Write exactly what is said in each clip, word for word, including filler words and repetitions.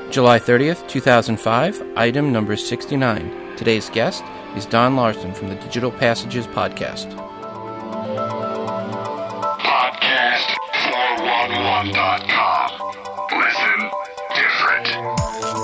July thirtieth, two thousand five, item number sixty-nine. Today's guest is Don Larson from the Digital Passages podcast. podcast four one one dot com. Listen different.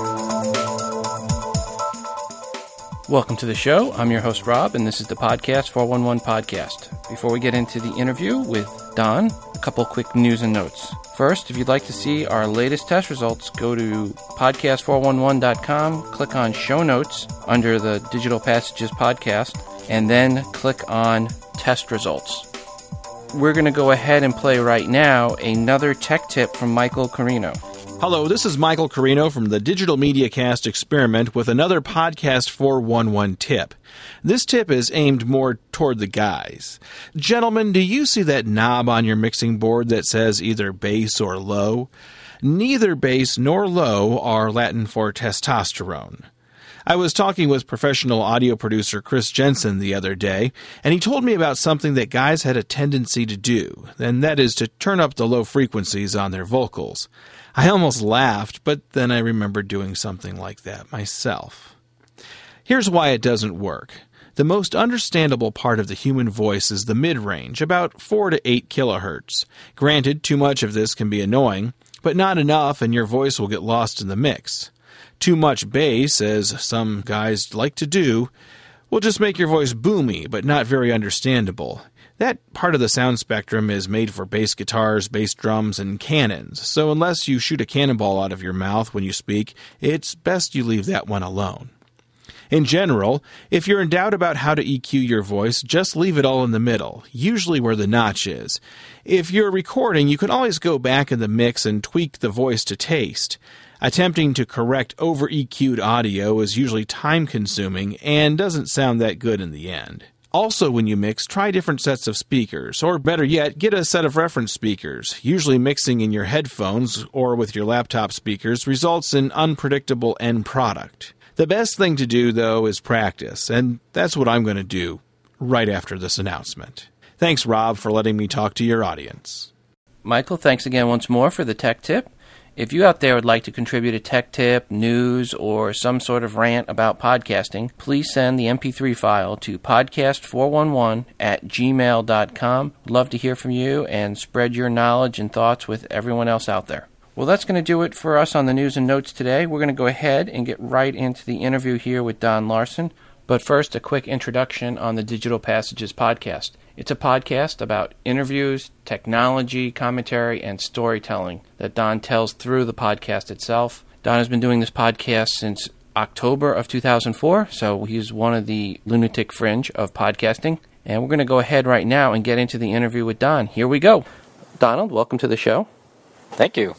Welcome to the show. I'm your host, Rob, and this is the Podcast four one one podcast. Before we get into the interview with Don, a couple quick news and notes. First, if you'd like to see our latest test results, go to podcast four one one dot com, click on Show Notes under the Digital Passages podcast, and then click on Test Results. We're going to go ahead and play right now another tech tip from Michael Carino. Hello, this is Michael Carino from the Digital Media Cast Experiment with another Podcast four one one tip. This tip is aimed more toward the guys. Gentlemen, do you see that knob on your mixing board that says either bass or low? Neither bass nor low are Latin for testosterone. I was talking with professional audio producer Chris Jensen the other day, and he told me about something that guys had a tendency to do, and that is to turn up the low frequencies on their vocals. I almost laughed, but then I remembered doing something like that myself. Here's why it doesn't work. The most understandable part of the human voice is the mid-range, about four to eight kilohertz. Granted, too much of this can be annoying, but not enough and your voice will get lost in the mix. Too much bass, as some guys like to do, will just make your voice boomy, but not very understandable. That part of the sound spectrum is made for bass guitars, bass drums, and cannons, so unless you shoot a cannonball out of your mouth when you speak, it's best you leave that one alone. In general, if you're in doubt about how to E Q your voice, just leave it all in the middle, usually where the notch is. If you're recording, you can always go back in the mix and tweak the voice to taste. Attempting to correct over-E Q'd audio is usually time-consuming and doesn't sound that good in the end. Also, when you mix, try different sets of speakers, or better yet, get a set of reference speakers. Usually mixing in your headphones or with your laptop speakers results in unpredictable end product. The best thing to do, though, is practice, and that's what I'm going to do right after this announcement. Thanks, Rob, for letting me talk to your audience. Michael, thanks again once more for the tech tip. If you out there would like to contribute a tech tip, news, or some sort of rant about podcasting, please send the M P three file to podcast four one one at gmail dot com. Love to hear from you and spread your knowledge and thoughts with everyone else out there. Well, that's going to do it for us on the news and notes today. We're going to go ahead and get right into the interview here with Don Larson. But first, a quick introduction on the Digital Passages podcast. It's a podcast about interviews, technology, commentary, and storytelling that Don tells through the podcast itself. Don has been doing this podcast since October of two thousand four, so he's one of the lunatic fringe of podcasting. And we're going to go ahead right now and get into the interview with Don. Here we go. Donald, welcome to the show. Thank you.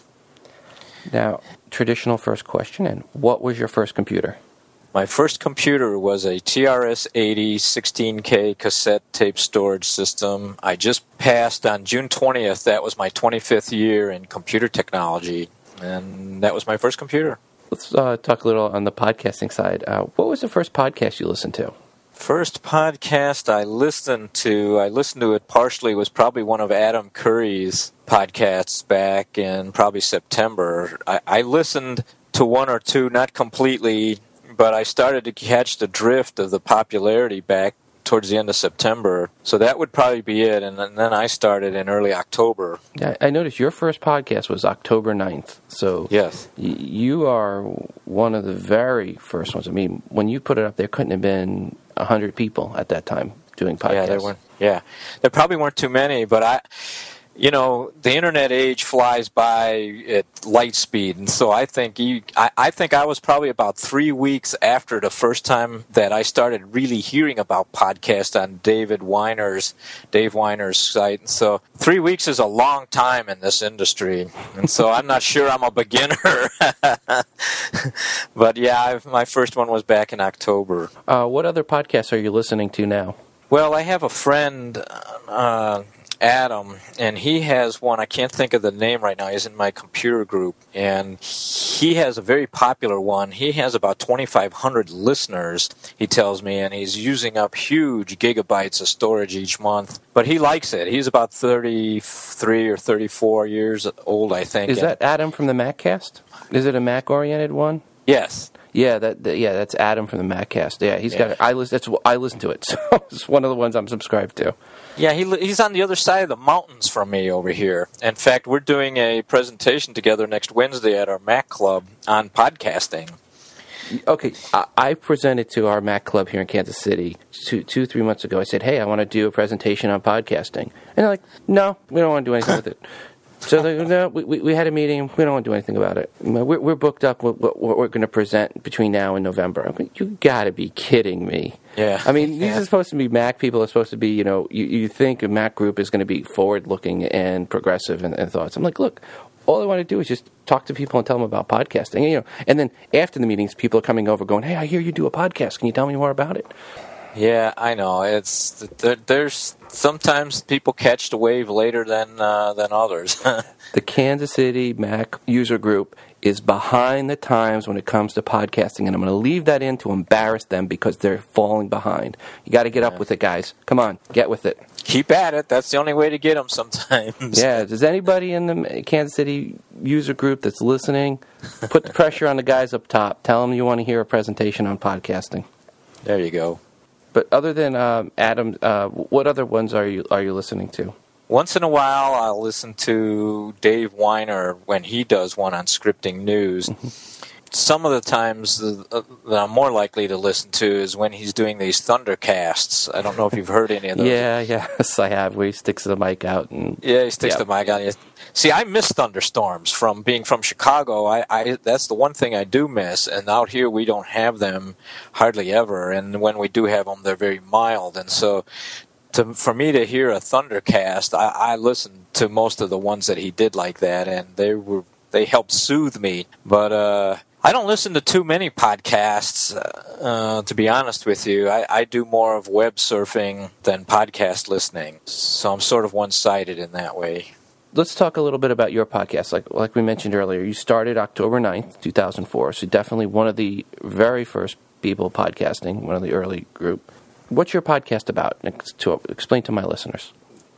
Now, traditional first question, and what was your first computer? My first computer was a T R S eighty sixteen K cassette tape storage system. I just passed on June twentieth. That was my twenty-fifth year in computer technology, and that was my first computer. Let's uh, talk a little on the podcasting side. Uh, what was the first podcast you listened to? First podcast I listened to, I listened to it partially, was probably one of Adam Curry's podcasts back in probably September. I, I listened to one or two, not completely, but I started to catch the drift of the popularity back towards the end of September. So that would probably be it, and then I started in early October. Yeah, I noticed your first podcast was October ninth. So yes, y- you are one of the very first ones. I mean, when you put it up, there couldn't have been one hundred people at that time doing podcasts. Yeah, there weren't. Yeah, there probably weren't too many, but I... You know, the internet age flies by at light speed, and so I think you, I, I think I was probably about three weeks after the first time that I started really hearing about podcasts on David Weiner's, Dave Weiner's site. And so three weeks is a long time in this industry, and so I'm not sure I'm a beginner. But yeah, I've, my first one was back in October. Uh, what other podcasts are you listening to now? Well, I have a friend. Uh, Adam, and he has one, I can't think of the name right now, he's in my computer group, and he has a very popular one. He has about twenty-five hundred listeners, he tells me, and he's using up huge gigabytes of storage each month. But he likes it. He's about thirty-three or thirty-four years old, I think. Is that Adam from the MacCast? Is it a Mac-oriented one? Yes. Yeah, that, that yeah, that's Adam from the MacCast. Yeah, he's Yeah. got. I listen. That's I listen to it. So it's one of the ones I'm subscribed to. Yeah, he he's on the other side of the mountains from me over here. In fact, we're doing a presentation together next Wednesday at our Mac Club on podcasting. Okay, I, I presented to our Mac Club here in Kansas City two, two, three months ago. I said, "Hey, I want to do a presentation on podcasting," and they're like, "No, we don't want to do anything with it." So they, no, we, we had a meeting. We don't want to do anything about it. We're, we're booked up with what we're going to present between now and November. I mean, you got to be kidding me. Yeah. I mean, these Yeah. are supposed to be Mac people. Are supposed to be, you know, you, you think a Mac group is going to be forward-looking and progressive in, in thoughts. I'm like, look, all I want to do is just talk to people and tell them about podcasting. You know, and then after the meetings, people are coming over going, "Hey, I hear you do a podcast. Can you tell me more about it?" Yeah, I know. It's there, there's sometimes people catch the wave later than uh, than others. The Kansas City Mac user group is behind the times when it comes to podcasting, and I'm going to leave that in to embarrass them because they're falling behind. You got to get up with it, guys. Come on, get with it. Keep at it. That's the only way to get them sometimes. Yeah, does anybody in the Kansas City user group that's listening, put the pressure on the guys up top. Tell them you want to hear a presentation on podcasting. There you go. But other than um, Adam, uh, what other ones are you are you listening to? Once in a while, I'll listen to Dave Weiner when he does one on scripting news. Some of the times that I'm more likely to listen to is when he's doing these Thundercasts. I don't know if you've heard any of those. Yeah, yes, I have. Where he sticks the mic out and Yeah, he sticks yeah. the mic on you. See, I miss thunderstorms from being from Chicago. I, I that's the one thing I do miss. And out here, we don't have them hardly ever. And when we do have them, they're very mild. And so, to, for me to hear a Thundercast, I, I listened to most of the ones that he did like that, and they were they helped soothe me. But uh, I don't listen to too many podcasts, uh, to be honest with you. I, I do more of web surfing than podcast listening. So I'm sort of one-sided in that way. Let's talk a little bit about your podcast. Like like we mentioned earlier, you started October ninth, two thousand four, so definitely one of the very first people podcasting, one of the early group. What's your podcast about? To explain to my listeners.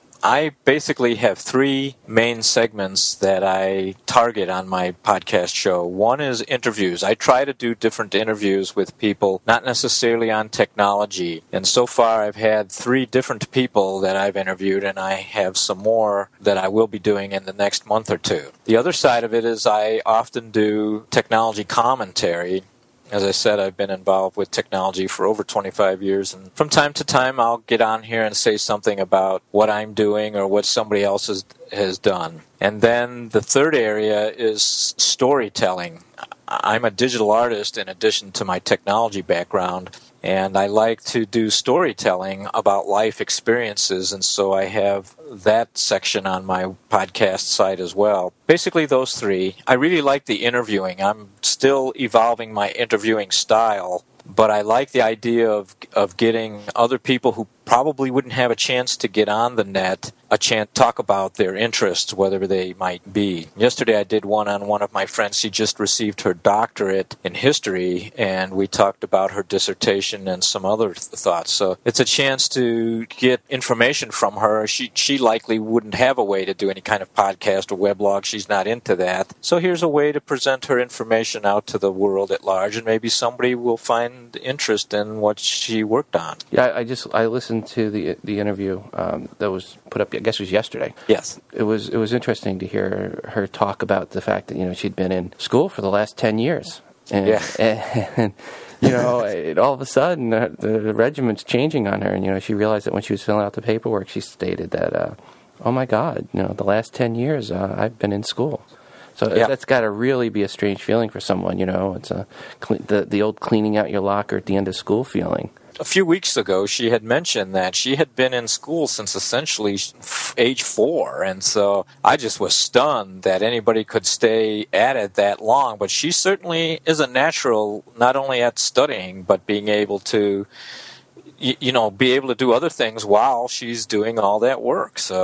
I basically have three main segments that I target on my podcast show. One is interviews. I try to do different interviews with people, not necessarily on technology. And so far I've had three different people that I've interviewed, and I have some more that I will be doing in the next month or two. The other side of it is I often do technology commentary. As I said, I've been involved with technology for over twenty-five years, and from time to time I'll get on here and say something about what I'm doing or what somebody else has, has done. And then the third area is storytelling. I'm a digital artist in addition to my technology background, and I like to do storytelling about life experiences, and so I have that section on my podcast site as well. Basically those three. I really like the interviewing. I'm still evolving my interviewing style, but I like the idea of of getting other people who probably wouldn't have a chance to get on the net a chance to talk about their interests, whatever they might be. Yesterday I did one on one of my friends. She just received her doctorate in history, and we talked about her dissertation and some other th- thoughts. So it's a chance to get information from her. She she likely wouldn't have a way to do any kind of podcast or weblog. She's not into that. So here's a way to present her information out to the world at large, and maybe somebody will find interest in what she worked on. Yeah, I, I just I listened to the the interview um, that was put up. I guess it was yesterday. Yes, it was it was interesting to hear her talk about the fact that you know she'd been in school for the last ten years, and, yeah. and, and you know it, all of a sudden uh, the regiment's changing on her, and you know she realized that when she was filling out the paperwork, she stated that, uh, oh my God, you know the last ten years uh, I've been in school. So yeah. that's got to really be a strange feeling for someone. You know, it's a the the old cleaning out your locker at the end of school feeling. A few weeks ago, she had mentioned that she had been in school since essentially age four, and so I just was stunned that anybody could stay at it that long. But she certainly is a natural, not only at studying, but being able to, you know, be able to do other things while she's doing all that work. So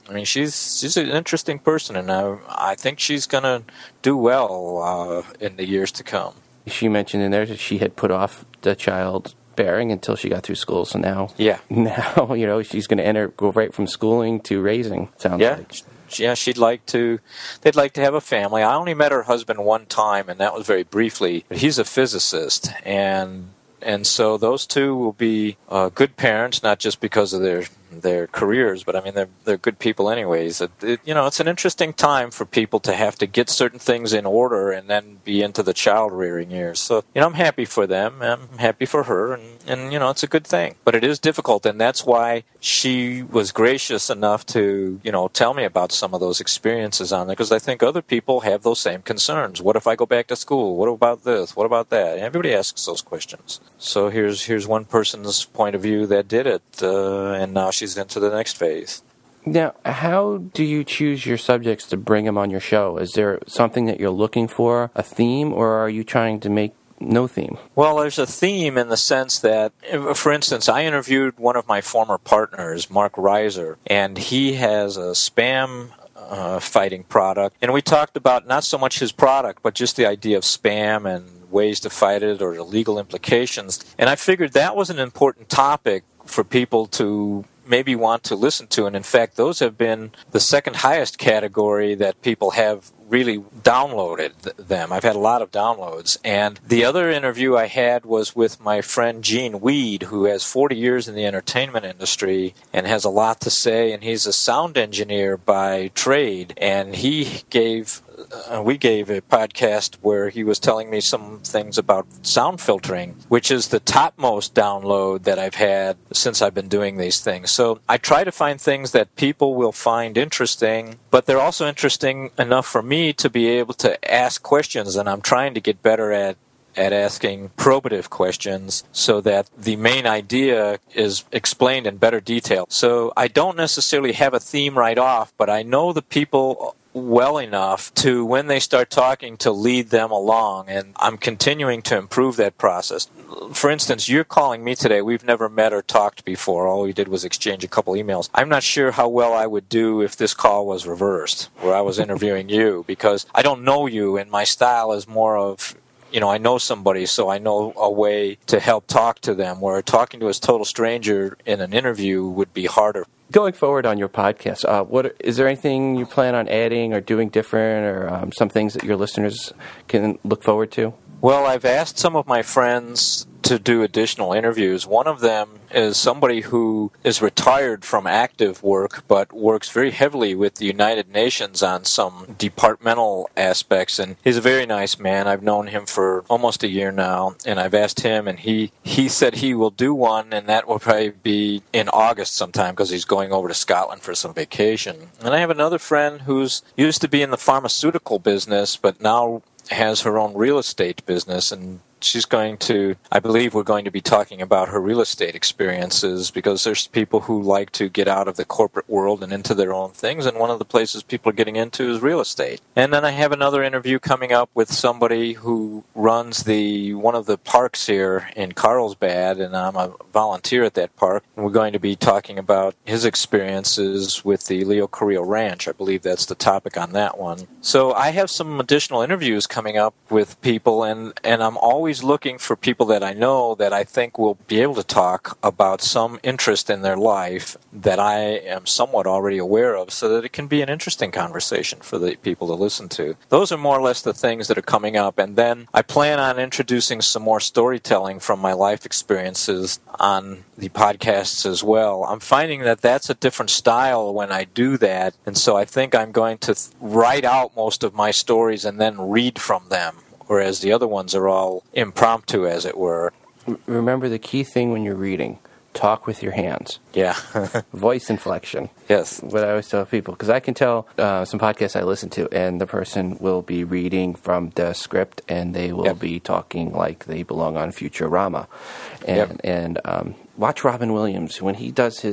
I mean, she's she's an interesting person, and I, I think she's going to do well uh, in the years to come. She mentioned in there that she had put off the child bearing until she got through school, so now, yeah, now you know she's going to enter go right from schooling to raising. Sounds yeah. like. Yeah, she'd like to. They'd like to have a family. I only met her husband one time, and that was very briefly. But he's a physicist, and and so those two will be uh, good parents, not just because of their their careers, but I mean they're they're good people anyways. It, it, you know, it's an interesting time for people to have to get certain things in order and then be into the child rearing years. So you know, I'm happy for them. I'm happy for her, and and you know, it's a good thing. But it is difficult, and that's why she was gracious enough to you know tell me about some of those experiences on there, because I think other people have those same concerns. What if I go back to school? What about this? What about that? Everybody asks those questions. So here's here's one person's point of view that did it, uh, and now she's into the next phase. Now, how do you choose your subjects to bring them on your show? Is there something that you're looking for, a theme, or are you trying to make no theme? Well, there's a theme in the sense that, for instance, I interviewed one of my former partners, Mark Reiser, and he has a spam uh, fighting product. And we talked about not so much his product, but just the idea of spam and ways to fight it or the legal implications. And I figured that was an important topic for people to maybe want to listen to. And in fact, those have been the second highest category that people have really downloaded them. I've had a lot of downloads. And the other interview I had was with my friend Gene Weed, who has forty years in the entertainment industry and has a lot to say. And he's a sound engineer by trade. And he gave... Uh, we gave a podcast where he was telling me some things about sound filtering, which is the topmost download that I've had since I've been doing these things. So I try to find things that people will find interesting, but they're also interesting enough for me to be able to ask questions, and I'm trying to get better at at asking probative questions so that the main idea is explained in better detail. So I don't necessarily have a theme right off, but I know the people well enough to, when they start talking, to lead them along, and I'm continuing to improve that process. For instance, you're calling me today. We've never met or talked before. All we did was exchange a couple emails. I'm not sure how well I would do if this call was reversed, where I was interviewing you, because I don't know you, and my style is more of, you know, I know somebody, so I know a way to help talk to them, where talking to a total stranger in an interview would be harder. Going forward on your podcast, uh, what is there anything you plan on adding or doing different, or um, some things that your listeners can look forward to? Well, I've asked some of my friends to do additional interviews. One of them is somebody who is retired from active work but works very heavily with the United Nations on some departmental aspects, and he's a very nice man. I've known him for almost a year now, and I've asked him, and he, he said he will do one, and that will probably be in August sometime because he's going over to Scotland for some vacation. And I have another friend who's used to be in the pharmaceutical business but now has her own real estate business, and she's going to, I believe we're going to be talking about her real estate experiences, because there's people who like to get out of the corporate world and into their own things, and one of the places people are getting into is real estate. And then I have another interview coming up with somebody who runs the one of the parks here in Carlsbad, and I'm a volunteer at that park. And we're going to be talking about his experiences with the Leo Carrillo Ranch. I believe that's the topic on that one. So I have some additional interviews coming up with people, and, and I'm always looking for people that I know that I think will be able to talk about some interest in their life that I am somewhat already aware of, so that it can be an interesting conversation for the people to listen to. Those are more or less the things that are coming up, and then I plan on introducing some more storytelling from my life experiences on the podcasts as well. I'm finding that that's a different style when I do that, and so I think I'm going to th- write out most of my stories and then read from them, whereas the other ones are all impromptu, as it were. Remember the key thing when you're reading: talk with your hands. Yeah. Voice inflection. Yes. What I always tell people, because I can tell uh, some podcasts I listen to, and the person will be reading from the script, and they will yep. be talking like they belong on Futurama. And, yep. and um, watch Robin Williams when he does his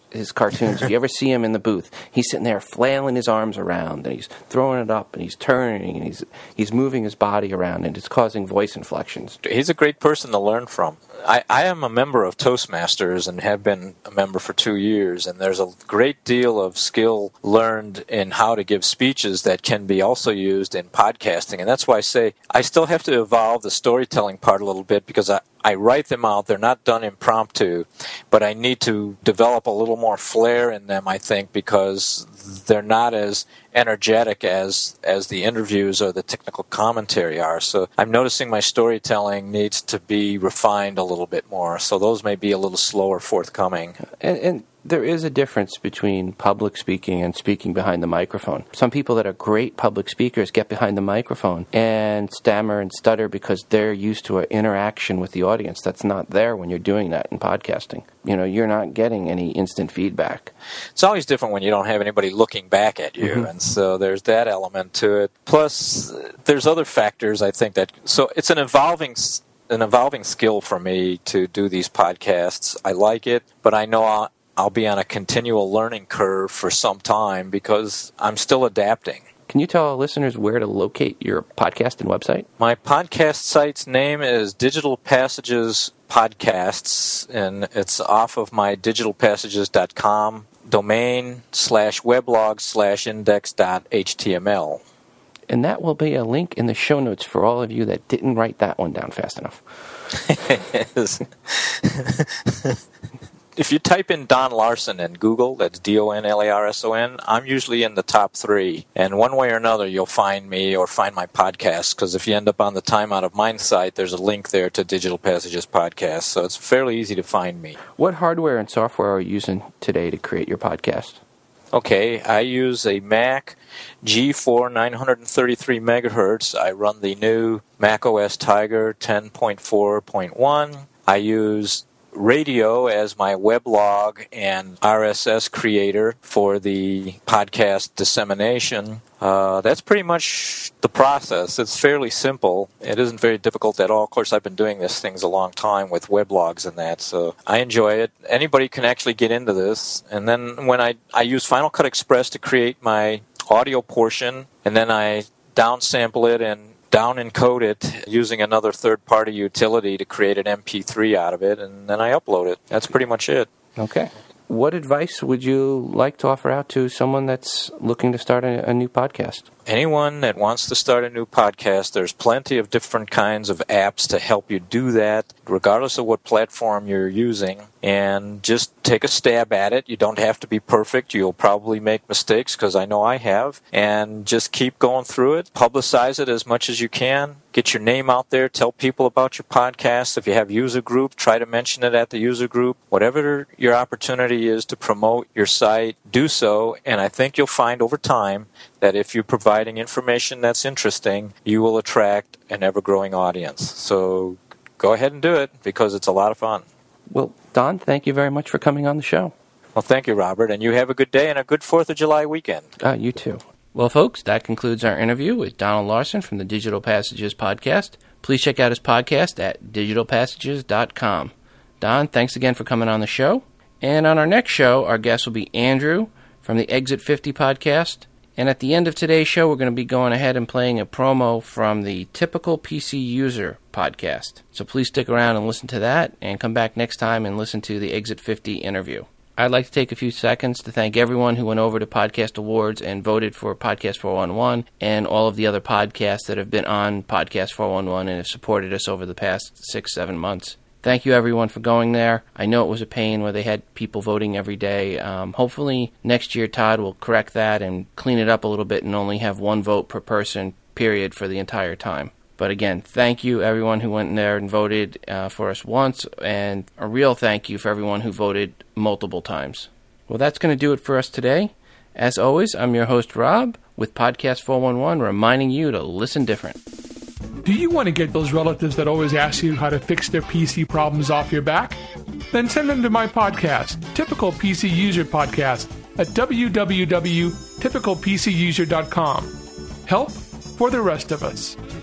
his cartoons, if you ever see him in the booth, he's sitting there flailing his arms around, and he's throwing it up, and he's turning, and he's he's moving his body around, and it's causing voice inflections. He's a great person to learn from. I, I am a member of Toastmasters and have been a member for two years, and there's a great deal of skill learned in how to give speeches that can be also used in podcasting. And that's why I say I still have to evolve the storytelling part a little bit, because I, I write them out. They're not done impromptu, but I need to develop a little more flair in them, I think, because they're not as energetic as as the interviews or the technical commentary are. So I'm noticing my storytelling needs to be refined a little bit more. So those may be a little slower forthcoming. And, and there is a difference between public speaking and speaking behind the microphone. Some people that are great public speakers get behind the microphone and stammer and stutter because they're used to an interaction with the audience. That's not there when you're doing that in podcasting. You know, you're not getting any instant feedback. It's always different when you don't have anybody looking back at you, mm-hmm. and so there's that element to it. Plus, there's other factors, I think, that... So it's an evolving... an evolving skill for me to do these podcasts. I like it, but I know I'll, I'll be on a continual learning curve for some time because I'm still adapting. Can you tell our listeners where to locate your podcast and website? My podcast site's name is Digital Passages Podcasts, and it's off of my digital passages dot com domain slash weblog slash index dot h t m l. And that will be a link in the show notes for all of you that didn't write that one down fast enough. If you type in Don Larson in Google, that's D O N L A R S O N, I'm usually in the top three. And one way or another, you'll find me or find my podcast, because if you end up on the Time Out of Mind site, there's a link there to Digital Passages Podcast. So it's fairly easy to find me. What hardware and software are you using today to create your podcast? Okay, I use a Mac G four nine thirty-three megahertz. I run the new macOS Tiger ten point four point one. I use Radio as my weblog and R S S creator for the podcast dissemination. Uh, that's pretty much the process. It's fairly simple. It isn't very difficult at all. Of course, I've been doing these things a long time with weblogs and that, so I enjoy it. Anybody can actually get into this. And then when I, I use Final Cut Express to create my audio portion, and then I downsample it and down encode it using another third-party utility to create an M P three out of it, and then I upload it. That's pretty much it. Okay. What advice would you like to offer out to someone that's looking to start a, a new podcast? Anyone that wants to start a new podcast, there's plenty of different kinds of apps to help you do that, regardless of what platform you're using. And just take a stab at it. You don't have to be perfect. You'll probably make mistakes, because I know I have. And just keep going through it. Publicize it as much as you can. Get your name out there. Tell people about your podcast. If you have user group, try to mention it at the user group. Whatever your opportunity is to promote your site, do so. And I think you'll find over time that if you're providing information that's interesting, you will attract an ever-growing audience. So go ahead and do it, because it's a lot of fun. Well, Don, thank you very much for coming on the show. Well, thank you, Robert, and you have a good day and a good fourth of July weekend. Uh, you too. Well, folks, that concludes our interview with Donald Larson from the Digital Passages Podcast. Please check out his podcast at digital passages dot com. Don, thanks again for coming on the show. And on our next show, our guest will be Andrew from the Exit fifty Podcast. And at the end of today's show, we're going to be going ahead and playing a promo from the Typical P C User podcast. So please stick around and listen to that, and come back next time and listen to the Exit fifty interview. I'd like to take a few seconds to thank everyone who went over to Podcast Awards and voted for Podcast four one one, and all of the other podcasts that have been on Podcast four one one and have supported us over the past six, seven months. Thank you, everyone, for going there. I know it was a pain where they had people voting every day. Um, hopefully, next year, Todd will correct that and clean it up a little bit and only have one vote per person, period, for the entire time. But again, thank you, everyone who went in there and voted uh, for us once, and a real thank you for everyone who voted multiple times. Well, that's going to do it for us today. As always, I'm your host, Rob, with Podcast four one one, reminding you to listen different. Do you want to get those relatives that always ask you how to fix their P C problems off your back? Then send them to my podcast, Typical P C User Podcast, at w w w dot typical p c user dot com. Help for the rest of us.